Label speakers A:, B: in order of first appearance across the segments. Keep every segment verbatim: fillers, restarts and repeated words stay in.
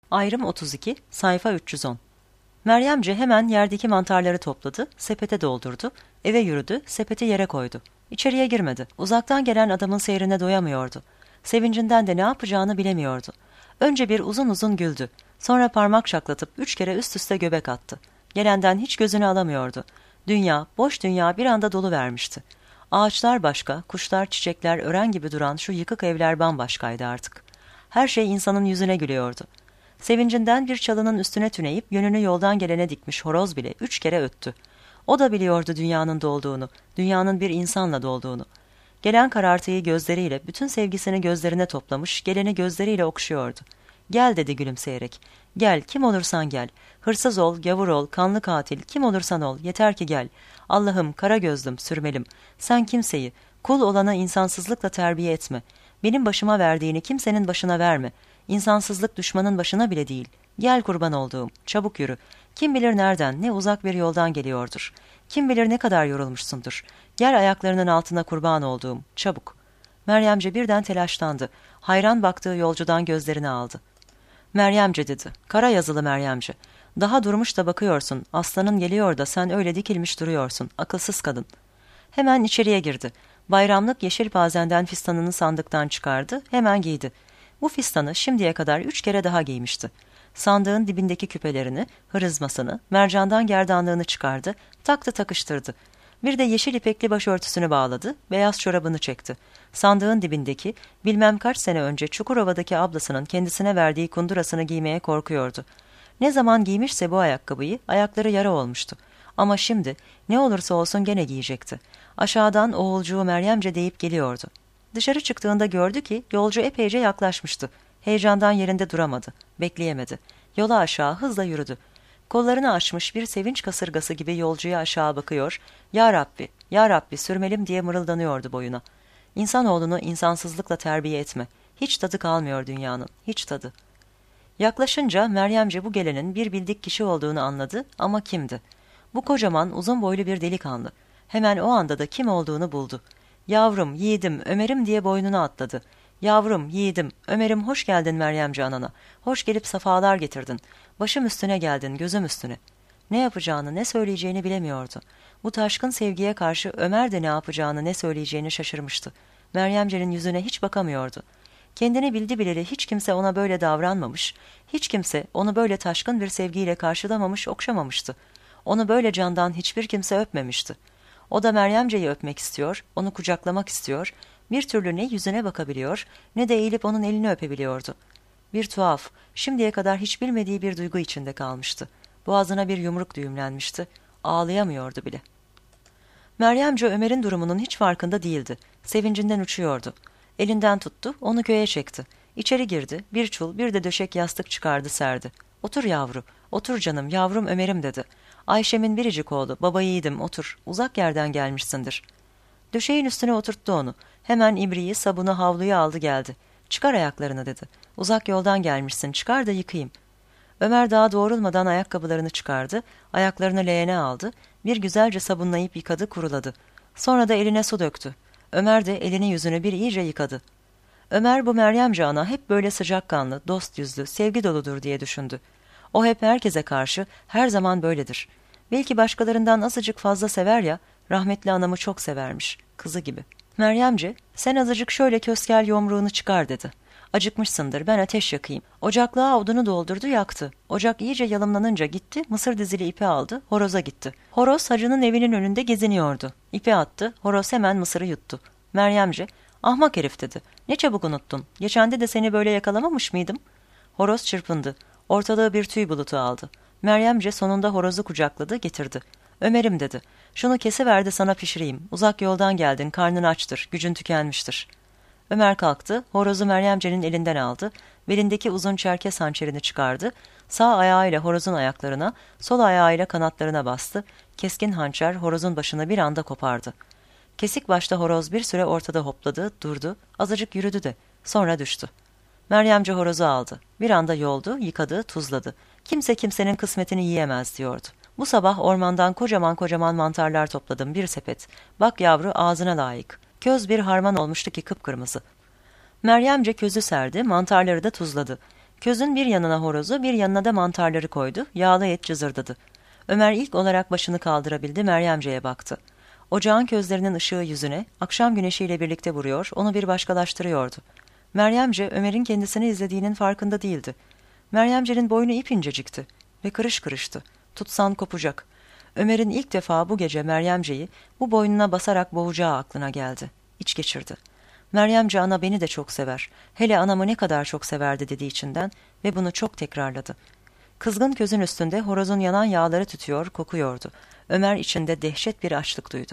A: Ayrım otuz iki, sayfa üç yüz on. Meryemce hemen yerdeki mantarları topladı, sepete doldurdu, eve yürüdü, sepeti yere koydu. İçeriye girmedi. Uzaktan gelen adamın seyrine doyamıyordu. Sevincinden de ne yapacağını bilemiyordu. Önce bir uzun uzun güldü. Sonra parmak şaklatıp üç kere üst üste göbek attı. Gelenden hiç gözünü alamıyordu. Dünya, boş dünya bir anda doluvermişti. Ağaçlar başka, kuşlar, çiçekler ören gibi duran şu yıkık evler bambaşkaydı artık. Her şey insanın yüzüne gülüyordu. Sevincinden bir çalının üstüne tüneyip yönünü yoldan gelene dikmiş horoz bile üç kere öttü. O da biliyordu dünyanın dolduğunu, dünyanın bir insanla dolduğunu. Gelen karartıyı gözleriyle, bütün sevgisini gözlerine toplamış, geleni gözleriyle okşuyordu. "Gel," dedi gülümseyerek. "Gel, kim olursan gel. Hırsız ol, gavur ol, kanlı katil, kim olursan ol, yeter ki gel. Allah'ım, kara gözlüm, sürmelim. Sen kimseyi, kul olana insansızlıkla terbiye etme. Benim başıma verdiğini kimsenin başına verme. İnsansızlık düşmanın başına bile değil. Gel kurban olduğum, çabuk yürü. Kim bilir nereden, ne uzak bir yoldan geliyordur. Kim bilir ne kadar yorulmuşsundur. Gel ayaklarının altına kurban olduğum, çabuk." Meryemce birden telaşlandı. Hayran baktığı yolcudan gözlerini aldı. "Meryemce," dedi. "Kara yazılı Meryemce. Daha durmuş da bakıyorsun. Aslanın geliyor da sen öyle dikilmiş duruyorsun. Akılsız kadın." Hemen içeriye girdi. Bayramlık yeşil pazenden fistanını sandıktan çıkardı. Hemen giydi. Bu fistanı şimdiye kadar üç kere daha giymişti. Sandığın dibindeki küpelerini, hırızmasını, mercandan gerdanlığını çıkardı, taktı takıştırdı. Bir de yeşil ipekli başörtüsünü bağladı, beyaz çorabını çekti. Sandığın dibindeki, bilmem kaç sene önce Çukurova'daki ablasının kendisine verdiği kundurasını giymeye korkuyordu. Ne zaman giymişse bu ayakkabıyı, ayakları yara olmuştu. Ama şimdi, ne olursa olsun gene giyecekti. Aşağıdan oğulcuğu Meryemce deyip geliyordu. Dışarı çıktığında gördü ki yolcu epeyce yaklaşmıştı. Heyecandan yerinde duramadı, bekleyemedi. Yola aşağı hızla yürüdü. Kollarını açmış bir sevinç kasırgası gibi yolcuya aşağı bakıyor, "Ya Rabbi, Ya Rabbi sürmelim," diye mırıldanıyordu boyuna. İnsanoğlunu insansızlıkla terbiye etme. Hiç tadı kalmıyor dünyanın, hiç tadı. Yaklaşınca Meryemce bu gelenin bir bildik kişi olduğunu anladı ama kimdi? Bu kocaman, uzun boylu bir delikanlı. Hemen o anda da kim olduğunu buldu. "Yavrum, yiğidim, Ömer'im," diye boynuna atladı. "Yavrum, yiğidim, Ömer'im, hoş geldin Meryemci anana. Hoş gelip safalar getirdin. Başım üstüne geldin, gözüm üstüne." Ne yapacağını, ne söyleyeceğini bilemiyordu. Bu taşkın sevgiye karşı Ömer de ne yapacağını, ne söyleyeceğini şaşırmıştı. Meryemce'nin yüzüne hiç bakamıyordu. Kendini bildi bileli hiç kimse ona böyle davranmamış, hiç kimse onu böyle taşkın bir sevgiyle karşılamamış, okşamamıştı. Onu böyle candan hiçbir kimse öpmemişti. O da Meryemce'yi öpmek istiyor, onu kucaklamak istiyor, bir türlü ne yüzüne bakabiliyor, ne de eğilip onun elini öpebiliyordu. Bir tuhaf, şimdiye kadar hiç bilmediği bir duygu içinde kalmıştı. Boğazına bir yumruk düğümlenmişti, ağlayamıyordu bile. Meryemce Ömer'in durumunun hiç farkında değildi, sevincinden uçuyordu. Elinden tuttu, onu köye çekti. İçeri girdi, bir çul, bir de döşek yastık çıkardı serdi. "Otur yavru, otur canım, yavrum Ömer'im," dedi. "Ayşem'in biricik oğlu, baba yiğidim, otur, uzak yerden gelmişsindir." Döşeğin üstüne oturttu onu. Hemen ibriği, sabunu, havluyu aldı geldi. "Çıkar ayaklarını," dedi. "Uzak yoldan gelmişsin, çıkar da yıkayayım." Ömer daha doğrulmadan ayakkabılarını çıkardı, ayaklarını leğene aldı, bir güzelce sabunlayıp yıkadı, kuruladı. Sonra da eline su döktü. Ömer de elini yüzünü bir iyice yıkadı. Ömer bu Meryemce ana hep böyle sıcakkanlı, dost yüzlü, sevgi doludur diye düşündü. O hep herkese karşı, her zaman böyledir. Belki başkalarından azıcık fazla sever ya, rahmetli anamı çok severmiş, kızı gibi. Meryemce, "Sen azıcık şöyle köskel yomruğunu çıkar," dedi. "Acıkmışsındır, ben ateş yakayım." Ocaklığa odunu doldurdu, yaktı. Ocak iyice yalımlanınca gitti, mısır dizili ipi aldı, horoza gitti. Horoz hacının evinin önünde geziniyordu. İpi attı, horoz hemen mısırı yuttu. Meryemce, "Ahmak herif," dedi. "Ne çabuk unuttun, geçende de seni böyle yakalamamış mıydım?" Horoz çırpındı, ortalığı bir tüy bulutu aldı. Meryemce sonunda horozu kucakladı, getirdi. "Ömer'im," dedi. "Şunu kesiver de sana pişireyim. Uzak yoldan geldin, karnın açtır, gücün tükenmiştir." Ömer kalktı, horozu Meryemce'nin elinden aldı, belindeki uzun çerkes hançerini çıkardı, sağ ayağıyla horozun ayaklarına, sol ayağıyla kanatlarına bastı, keskin hançer horozun başını bir anda kopardı. Kesik başta horoz bir süre ortada hopladı, durdu, azıcık yürüdü de, sonra düştü. Meryemce horozu aldı, bir anda yoldu, yıkadı, tuzladı. Kimse kimsenin kısmetini yiyemez diyordu. "Bu sabah ormandan kocaman kocaman mantarlar topladım, bir sepet. Bak yavru, ağzına layık." Köz bir harman olmuştu ki kıpkırmızı. Meryemce közü serdi, mantarları da tuzladı. Közün bir yanına horozu, bir yanına da mantarları koydu, yağlı et cızırdadı. Ömer ilk olarak başını kaldırabildi, Meryemce'ye baktı. Ocağın közlerinin ışığı yüzüne, akşam güneşiyle birlikte vuruyor, onu bir başkalaştırıyordu. Meryemce, Ömer'in kendisini izlediğinin farkında değildi. Meryemce'nin boynu ipinecikti ve kırış kırıştı. Tutsan kopacak. Ömer'in ilk defa bu gece Meryemce'yi bu boynuna basarak boğacağı aklına geldi. İç geçirdi. Meryemce ana beni de çok sever. Hele anamı ne kadar çok severdi dedi içinden ve bunu çok tekrarladı. Kızgın közün üstünde horozun yanan yağları tütüyor, kokuyordu. Ömer içinde dehşet bir açlık duydu.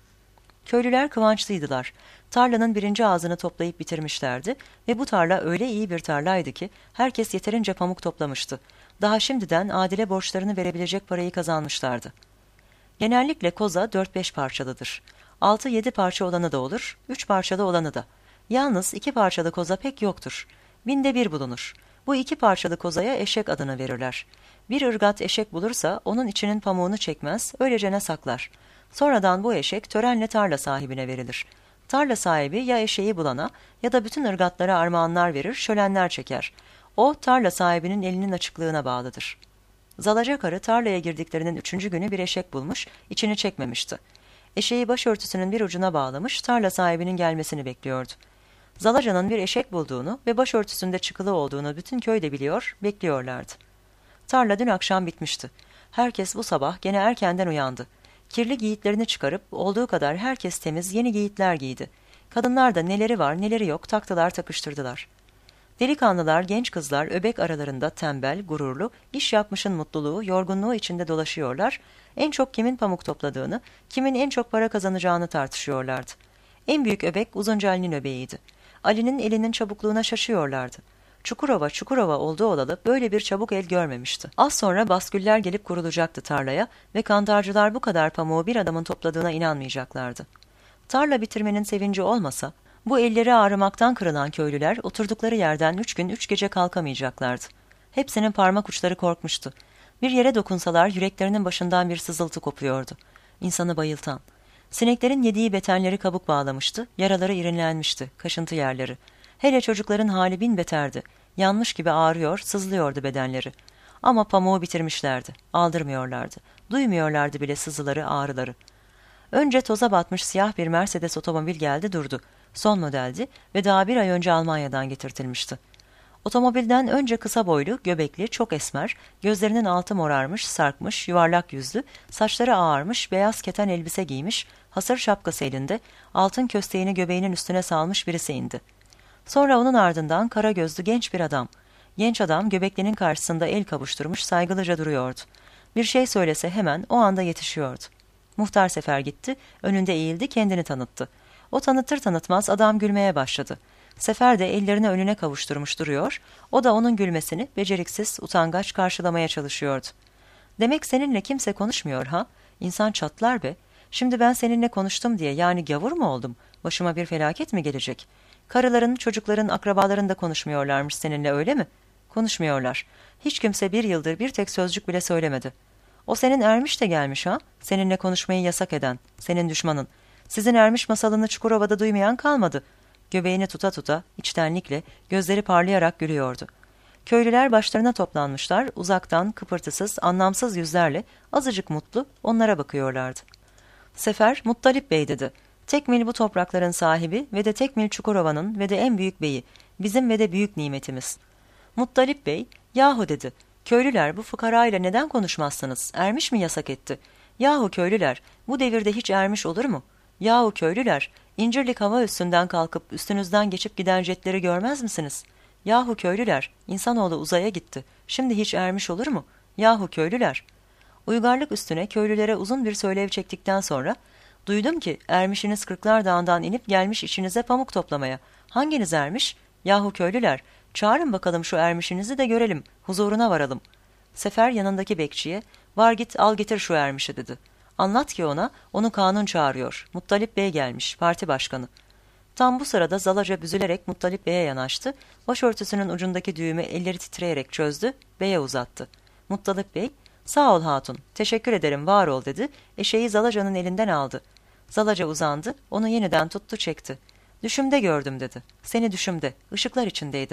A: Köylüler kıvançlıydılar. Tarlanın birinci ağzını toplayıp bitirmişlerdi ve bu tarla öyle iyi bir tarlaydı ki herkes yeterince pamuk toplamıştı. Daha şimdiden Adil'e borçlarını verebilecek parayı kazanmışlardı. Genellikle koza dört beş parçalıdır. Altı yedi parça olanı da olur, üç parçalı olanı da. Yalnız iki parçalı koza pek yoktur. Binde bir bulunur. Bu iki parçalı kozaya eşek adını verirler. Bir ırgat eşek bulursa onun içinin pamuğunu çekmez, öylecene saklar. Sonradan bu eşek törenle tarla sahibine verilir. Tarla sahibi ya eşeği bulana ya da bütün ırgatlara armağanlar verir, şölenler çeker. O tarla sahibinin elinin açıklığına bağlıdır. Zalaca karı tarlaya girdiklerinin üçüncü günü bir eşek bulmuş, içini çekmemişti. Eşeği başörtüsünün bir ucuna bağlamış, tarla sahibinin gelmesini bekliyordu. Zalaca'nın bir eşek bulduğunu ve başörtüsünde çıkılı olduğunu bütün köyde biliyor, bekliyorlardı. Tarla dün akşam bitmişti. Herkes bu sabah gene erkenden uyandı. Kirli giyitlerini çıkarıp olduğu kadar herkes temiz yeni giyitler giydi. Kadınlar da neleri var neleri yok taktılar takıştırdılar. Delikanlılar, genç kızlar öbek aralarında tembel, gururlu, iş yapmışın mutluluğu, yorgunluğu içinde dolaşıyorlar, en çok kimin pamuk topladığını, kimin en çok para kazanacağını tartışıyorlardı. En büyük öbek Uzunca Ali'nin öbeğiydi. Ali'nin elinin çabukluğuna şaşıyorlardı. Çukurova Çukurova olduğu olalı böyle bir çabuk el görmemişti. Az sonra basküller gelip kurulacaktı tarlaya ve kantarcılar bu kadar pamuğu bir adamın topladığına inanmayacaklardı. Tarla bitirmenin sevinci olmasa, bu elleri ağrımaktan kırılan köylüler oturdukları yerden üç gün üç gece kalkamayacaklardı. Hepsinin parmak uçları korkmuştu. Bir yere dokunsalar yüreklerinin başından bir sızıltı kopuyordu. İnsanı bayıltan. Sineklerin yediği betenleri kabuk bağlamıştı, yaraları irinlenmişti, kaşıntı yerleri. Hele çocukların hali bin beterdi. Yanmış gibi ağrıyor, sızlıyordu bedenleri. Ama pamuğu bitirmişlerdi, aldırmıyorlardı. Duymuyorlardı bile sızıları, ağrıları. Önce toza batmış siyah bir Mercedes otomobil geldi durdu. Son modeldi ve daha bir ay önce Almanya'dan getirtilmişti. Otomobilden önce kısa boylu, göbekli, çok esmer, gözlerinin altı morarmış, sarkmış, yuvarlak yüzlü, saçları ağarmış, beyaz keten elbise giymiş, hasır şapkası elinde, altın kösteğini göbeğinin üstüne salmış birisi indi. Sonra onun ardından kara gözlü genç bir adam. Genç adam göbeklinin karşısında el kavuşturmuş saygılıca duruyordu. Bir şey söylese hemen o anda yetişiyordu. Muhtar Sefer gitti, önünde eğildi, kendini tanıttı. O tanıtır tanıtmaz adam gülmeye başladı. Sefer de ellerini önüne kavuşturmuş duruyor, o da onun gülmesini beceriksiz, utangaç karşılamaya çalışıyordu. Demek seninle kimse konuşmuyor ha? İnsan çatlar be. Şimdi ben seninle konuştum diye yani gavur mu oldum? Başıma bir felaket mi gelecek? Karıların, çocukların, akrabaların da konuşmuyorlarmış seninle öyle mi? Konuşmuyorlar. Hiç kimse bir yıldır bir tek sözcük bile söylemedi. O senin Ermiş de gelmiş ha? Seninle konuşmayı yasak eden, senin düşmanın. Sizin Ermiş masalını Çukurova'da duymayan kalmadı. Göbeğini tuta tuta, içtenlikle, gözleri parlayarak gülüyordu. Köylüler başlarına toplanmışlar, uzaktan, kıpırtısız, anlamsız yüzlerle, azıcık mutlu, onlara bakıyorlardı. Sefer, Muttalip Bey dedi. Tekmil bu toprakların sahibi ve de Tekmil Çukurova'nın ve de en büyük beyi, bizim ve de büyük nimetimiz. Muttalip Bey, yahu dedi, köylüler bu fıkarayla neden konuşmazsınız, Ermiş mi yasak etti? Yahu köylüler, bu devirde hiç Ermiş olur mu? Yahu köylüler, İncirlik hava üstünden kalkıp üstünüzden geçip giden jetleri görmez misiniz? Yahu köylüler, insanoğlu uzaya gitti, şimdi hiç Ermiş olur mu? Yahu köylüler. Uygarlık üstüne köylülere uzun bir söylev çektikten sonra, duydum ki Ermiş'iniz Kırklar Dağı'ndan inip gelmiş içinize pamuk toplamaya. Hanginiz Ermiş? Yahu köylüler, çağırın bakalım şu Ermiş'inizi de görelim, huzuruna varalım. Sefer yanındaki bekçiye, var git al getir şu Ermiş'i dedi. Anlat ki ona, onu kanun çağırıyor. Muttalip Bey gelmiş, parti başkanı. Tam bu sırada Zalaca büzülerek Muttalip Bey'e yanaştı, başörtüsünün ucundaki düğümü elleri titreyerek çözdü, Bey'e uzattı. Muttalip Bey, sağ ol hatun, teşekkür ederim, var ol dedi, eşeği Zalaca'nın elinden aldı. Zalaca uzandı, onu yeniden tuttu çekti. Düşümde gördüm dedi, seni düşümde, ışıklar içindeydin.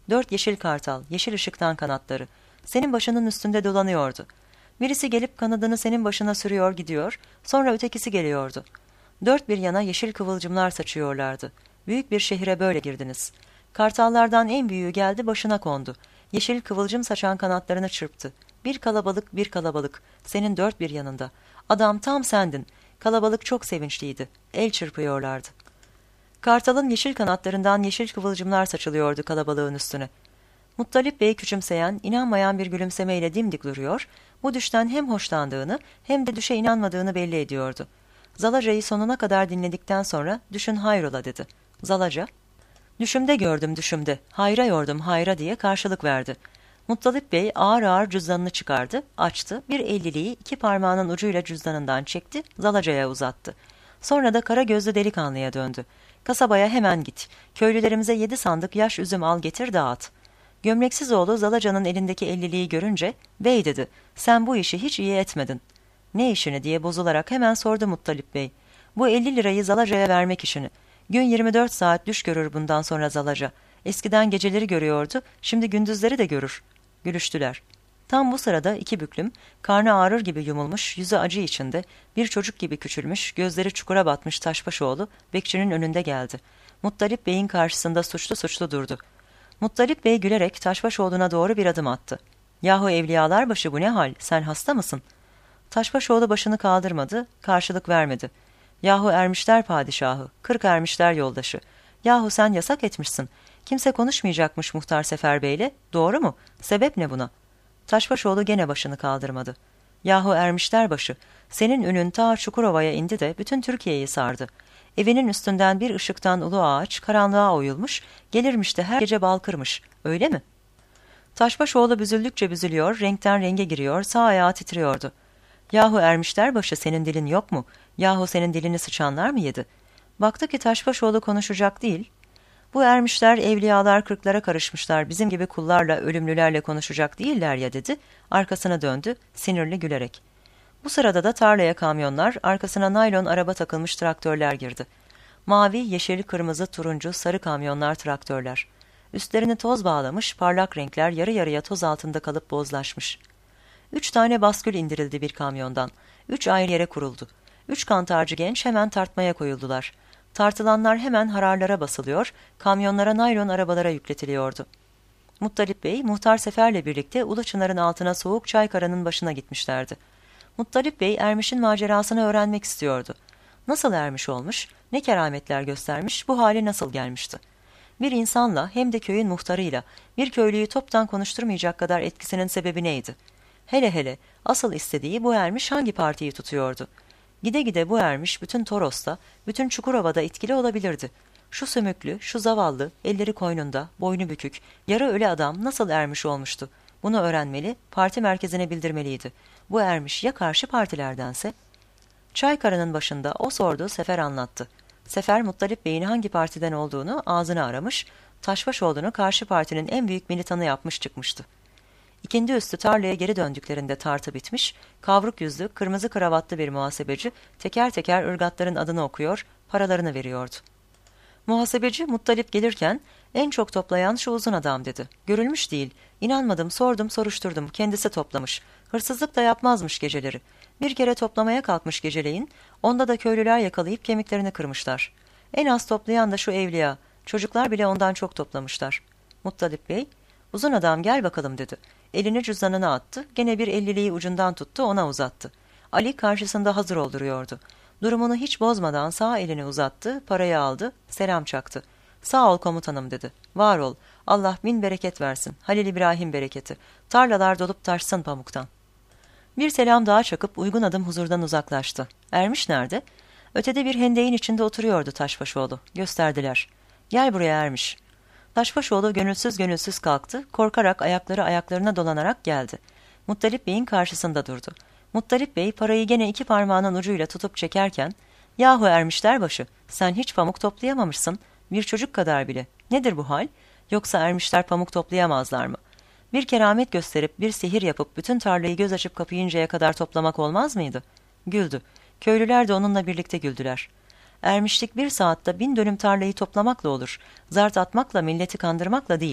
A: Dört yeşil kartal, yeşil ışıktan kanatları. Senin başının üstünde dolanıyordu. Birisi gelip kanadını senin başına sürüyor gidiyor, sonra ötekisi geliyordu. Dört bir yana yeşil kıvılcımlar saçıyorlardı. Büyük bir şehire böyle girdiniz. Kartallardan en büyüğü geldi başına kondu. Yeşil kıvılcım saçan kanatlarını çırptı. Bir kalabalık, bir kalabalık. Senin dört bir yanında. Adam tam sendin. Kalabalık çok sevinçliydi. El çırpıyorlardı. Kartalın yeşil kanatlarından yeşil kıvılcımlar saçılıyordu kalabalığın üstüne. Muttalip Bey küçümseyen, inanmayan bir gülümsemeyle dimdik duruyor, bu düşten hem hoşlandığını hem de düşe inanmadığını belli ediyordu. Zalaca'yı sonuna kadar dinledikten sonra düşün hayrola dedi. Zalaca, düşümde gördüm düşümde, hayra yordum hayra diye karşılık verdi. Muttalip Bey ağır ağır cüzdanını çıkardı, açtı, bir elliliği iki parmağının ucuyla cüzdanından çekti, Zalaca'ya uzattı. Sonra da kara gözlü delikanlıya döndü. Kasabaya hemen git, köylülerimize yedi sandık yaş üzüm al getir dağıt. Gömleksiz oğlu Zalaca'nın elindeki elliliği görünce, bey dedi, sen bu işi hiç iyi etmedin. Ne işini diye bozularak hemen sordu Muttalip Bey. Bu elli lirayı Zalaca'ya vermek işini. Gün yirmi dört saat düş görür bundan sonra Zalaca. Eskiden geceleri görüyordu, şimdi gündüzleri de görür. Gülüştüler. Tam bu sırada iki büklüm, karnı ağrır gibi yumulmuş, yüzü acı içinde, bir çocuk gibi küçülmüş, gözleri çukura batmış Taşbaşoğlu, bekçinin önünde geldi. Muttalip Bey'in karşısında suçlu suçlu durdu. Muttalip Bey gülerek Taşbaşoğlu'na doğru bir adım attı. Yahu evliyalar başı bu ne hal, sen hasta mısın? Taşbaşoğlu başını kaldırmadı, karşılık vermedi. Yahu ermişler padişahı, kırk ermişler yoldaşı. Yahu sen yasak etmişsin. Kimse konuşmayacakmış Muhtar Sefer Bey'le, doğru mu? Sebep ne buna? Taşbaşoğlu gene başını kaldırmadı. Yahu ermişler başı, senin ünün ta Çukurova'ya indi de bütün Türkiye'yi sardı. Evinin üstünden bir ışıktan ulu ağaç karanlığa oyulmuş, gelirmiş de her gece balkırmış, öyle mi? Taşbaşoğlu büzüldükçe büzülüyor, renkten renge giriyor, sağ ayağı titriyordu. Yahu ermişler başı senin dilin yok mu? Yahu senin dilini sıçanlar mı yedi? Baktı ki Taşbaşoğlu konuşacak değil. Bu ermişler, evliyalar kırklara karışmışlar, bizim gibi kullarla, ölümlülerle konuşacak değiller ya dedi, arkasına döndü, sinirli gülerek. Bu sırada da tarlaya kamyonlar, arkasına naylon araba takılmış traktörler girdi. Mavi, yeşil, kırmızı, turuncu, sarı kamyonlar traktörler. Üstlerini toz bağlamış, parlak renkler yarı yarıya toz altında kalıp bozlaşmış. Üç tane baskül indirildi bir kamyondan. Üç ayrı yere kuruldu. Üç kantarcı genç hemen tartmaya koyuldular. Tartılanlar hemen hararlara basılıyor, kamyonlara naylon arabalara yükletiliyordu. Muttalip Bey, Muhtar Sefer'le birlikte Uluçınar'ın altına soğuk Çaykara'nın başına gitmişlerdi. Muttalip Bey, Ermiş'in macerasını öğrenmek istiyordu. Nasıl ermiş olmuş, ne kerametler göstermiş, bu hale nasıl gelmişti? Bir insanla hem de köyün muhtarıyla bir köylüyü toptan konuşturmayacak kadar etkisinin sebebi neydi? Hele hele asıl istediği bu ermiş hangi partiyi tutuyordu? Gide gide bu ermiş bütün Toros'ta, bütün Çukurova'da etkili olabilirdi. Şu sümüklü, şu zavallı, elleri koynunda, boynu bükük, yarı ölü adam nasıl ermiş olmuştu? Bunu öğrenmeli, parti merkezine bildirmeliydi. Bu ermiş ya karşı partilerdense? Çaykara'nın başında o sordu, Sefer anlattı. Sefer, Muttalip Bey'in hangi partiden olduğunu ağzını aramış, Taşbaşoğlu'nu karşı partinin en büyük militanı yapmış çıkmıştı. İkindi üstü tarlaya geri döndüklerinde tartı bitmiş, kavruk yüzlü, kırmızı kravatlı bir muhasebeci teker teker ırgatların adını okuyor, paralarını veriyordu. Muhasebeci Muttalip gelirken, en çok toplayan şu uzun adam dedi. Görülmüş değil, inanmadım, sordum, soruşturdum, kendisi toplamış. Hırsızlık da yapmazmış geceleri. Bir kere toplamaya kalkmış geceleyin, onda da köylüler yakalayıp kemiklerini kırmışlar. En az toplayan da şu evliya, çocuklar bile ondan çok toplamışlar. Muttalip Bey, uzun adam gel bakalım dedi. Elini cüzdanına attı, gene bir elliliği ucundan tuttu, ona uzattı. Ali karşısında hazır olduruyordu. Durumunu hiç bozmadan sağ elini uzattı, parayı aldı, selam çaktı. Sağ ol komutanım dedi. Var ol, Allah bin bereket versin, Halil İbrahim bereketi. Tarlalar dolup taşsın pamuktan. Bir selam daha çakıp uygun adım huzurdan uzaklaştı. Ermiş nerede? Ötede bir hendeğin içinde oturuyordu Taşbaşoğlu. Gösterdiler. Gel buraya Ermiş. Taşbaşoğlu gönülsüz gönülsüz kalktı, korkarak ayakları ayaklarına dolanarak geldi. Muttalip Bey'in karşısında durdu. Muttalip Bey parayı gene iki parmağının ucuyla tutup çekerken, ''Yahu ermişler başı, sen hiç pamuk toplayamamışsın, bir çocuk kadar bile. Nedir bu hal? Yoksa ermişler pamuk toplayamazlar mı? Bir keramet gösterip bir sihir yapıp bütün tarlayı göz açıp kapayıncaya kadar toplamak olmaz mıydı?'' Güldü. Köylüler de onunla birlikte güldüler. ''Ermişlik bir saatte bin dönüm tarlayı toplamakla olur, zart atmakla milleti kandırmakla değil.''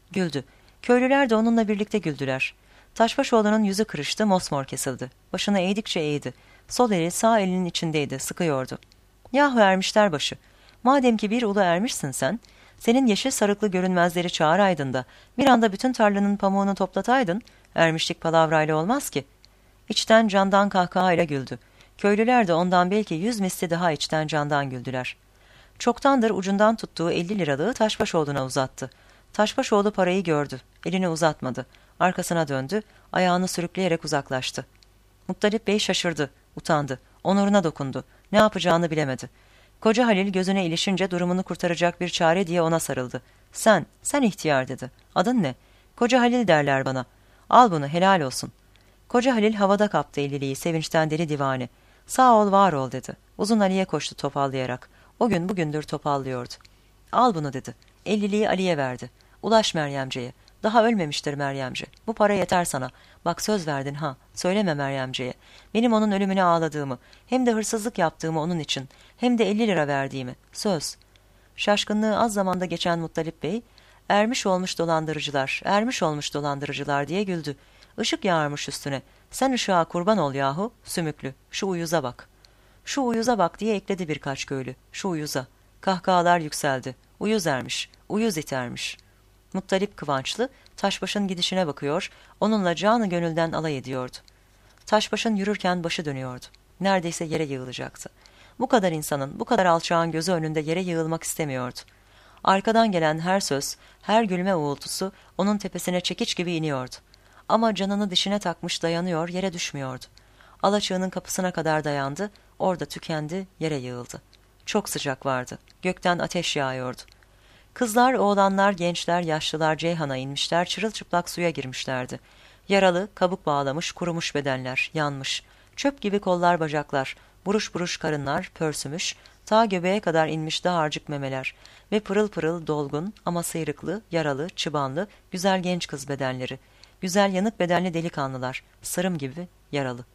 A: Güldü. Köylüler de onunla birlikte güldüler. Taşbaşoğlu'nun yüzü kırıştı, mosmor kesildi. Başını eğdikçe eğdi. Sol eli sağ elinin içindeydi, sıkıyordu. Yahu Ermişlerbaşı, madem ki bir ulu ermişsin sen, senin yeşil sarıklı görünmezleri çağıraydın da bir anda bütün tarlanın pamuğunu toplataydın, ermişlik palavrayla olmaz ki. İçten candan kahkahayla güldü. Köylüler de ondan belki yüz misli daha içten candan güldüler. Çoktandır ucundan tuttuğu elli liralığı Taşbaşoğlu'na uzattı. Taşbaşoğlu parayı gördü. Elini uzatmadı. Arkasına döndü. Ayağını sürükleyerek uzaklaştı. Muttalip Bey şaşırdı. Utandı. Onuruna dokundu. Ne yapacağını bilemedi. Koca Halil gözüne ilişince durumunu kurtaracak bir çare diye ona sarıldı. Sen, sen ihtiyar dedi. Adın ne? Koca Halil derler bana. Al bunu, helal olsun. Koca Halil havada kaptı elliliği, sevinçten deli divane. Sağ ol, var ol dedi. Uzun Ali'ye koştu topallayarak. O gün bugündür topallıyordu. Al bunu dedi. Elliliği Ali'ye verdi. Ulaş Meryemce'ye. Daha ölmemiştir Meryemce. Bu para yeter sana. Bak söz verdin ha. Söyleme Meryemce'ye. Benim onun ölümüne ağladığımı, hem de hırsızlık yaptığımı onun için, hem de elli lira verdiğimi. Söz. Şaşkınlığı az zamanda geçen Muttalip Bey, ermiş olmuş dolandırıcılar, ermiş olmuş dolandırıcılar diye güldü. Işık yağarmış üstüne. Sen ışığa kurban ol yahu, sümüklü. Şu uyuza bak. Şu uyuza bak diye ekledi birkaç köylü. Şu uyuza. Kahkahalar yükseldi. Uyuz ermiş, uyuz itermiş. Muttalip kıvançlı, Taşbaş'ın gidişine bakıyor, onunla canı gönülden alay ediyordu. Taşbaş'ın yürürken başı dönüyordu. Neredeyse yere yığılacaktı. Bu kadar insanın, bu kadar alçağın gözü önünde yere yığılmak istemiyordu. Arkadan gelen her söz, her gülme uğultusu onun tepesine çekiç gibi iniyordu. Ama canını dişine takmış dayanıyor, yere düşmüyordu. Alaçığının kapısına kadar dayandı, orada tükendi, yere yığıldı. Çok sıcak vardı, gökten ateş yağıyordu. Kızlar, oğlanlar, gençler, yaşlılar Ceyhan'a inmişler, çırılçıplak suya girmişlerdi. Yaralı, kabuk bağlamış, kurumuş bedenler, yanmış. Çöp gibi kollar bacaklar, buruş buruş karınlar, pörsümüş, ta göbeğe kadar inmiş dağarcık memeler ve pırıl pırıl dolgun ama sıyrıklı, yaralı, çıbanlı, güzel genç kız bedenleri. Güzel yanık bedenli delikanlılar, sarım gibi yaralı.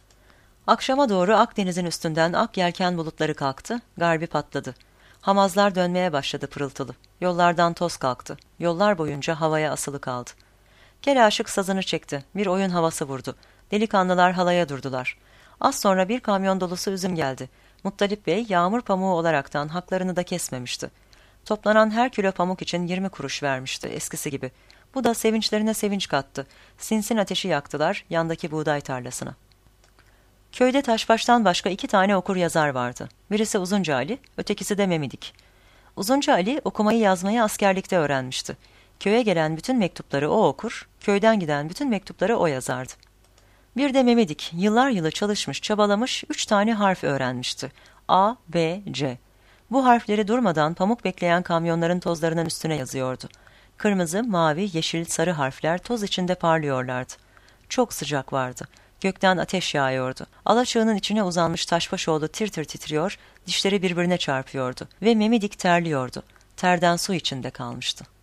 A: Akşama doğru Akdeniz'in üstünden ak yelken bulutları kalktı, garbi patladı. Hamazlar dönmeye başladı pırıltılı. Yollardan toz kalktı. Yollar boyunca havaya asılı kaldı. Kel aşık sazını çekti. Bir oyun havası vurdu. Delikanlılar halaya durdular. Az sonra bir kamyon dolusu üzüm geldi. Muttalip Bey yağmur pamuğu olaraktan haklarını da kesmemişti. Toplanan her kilo pamuk için yirmi kuruş vermişti eskisi gibi. Bu da sevinçlerine sevinç kattı. Sinsin ateşi yaktılar yandaki buğday tarlasına. Köyde Taşbaş'tan başka iki tane okur yazar vardı. Birisi Uzunca Ali, ötekisi de Memidik. Uzunca Ali okumayı yazmayı askerlikte öğrenmişti. Köye gelen bütün mektupları o okur, köyden giden bütün mektupları o yazardı. Bir de Memidik, yıllar yılı çalışmış, çabalamış, üç tane harf öğrenmişti. A, B, C. Bu harfleri durmadan pamuk bekleyen kamyonların tozlarının üstüne yazıyordu. Kırmızı, mavi, yeşil, sarı harfler toz içinde parlıyorlardı. Çok sıcak vardı. Gökten ateş yağıyordu. Alaçığının içine uzanmış Taşbaşoğlu tir tir titriyor, dişleri birbirine çarpıyordu ve Memidik terliyordu. Terden su içinde kalmıştı.